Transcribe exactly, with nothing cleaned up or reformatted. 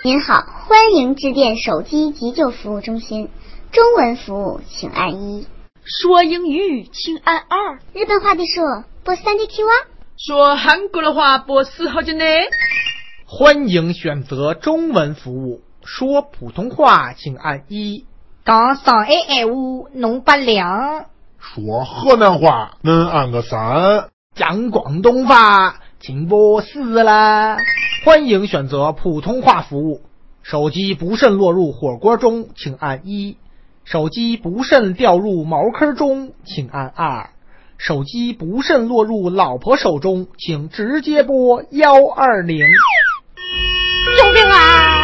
您好，欢迎致电手机急救服务中心，中文服务请按一， 说英语请按二， 日本话的说拨三的 Q 啊， 说韩国的话拨四号键呢。 欢迎选择中文服务，说普通话请按一。 讲上海闲话侬拨两， 说河南话能按个三， 讲广东话请拨四啦。欢迎选择普通话服务，手机不慎落入火锅中请按一，手机不慎掉入茅坑中请按二，手机不慎落入老婆手中请直接拨一二零。 救命啊！